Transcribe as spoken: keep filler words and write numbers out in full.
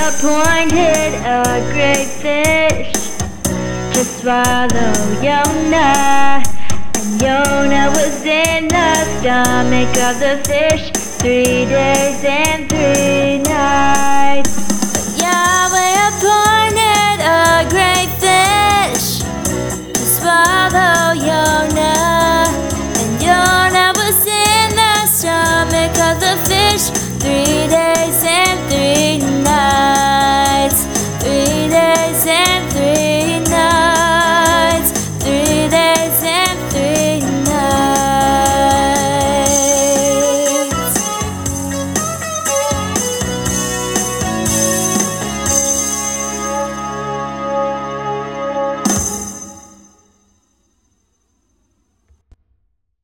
appointed a great fish to swallow Jonah. And Jonah was in the stomach of the fish three days and three nights. But Yahweh appointed a great fish to swallow Jonah. And Jonah was in the stomach of the fish three days and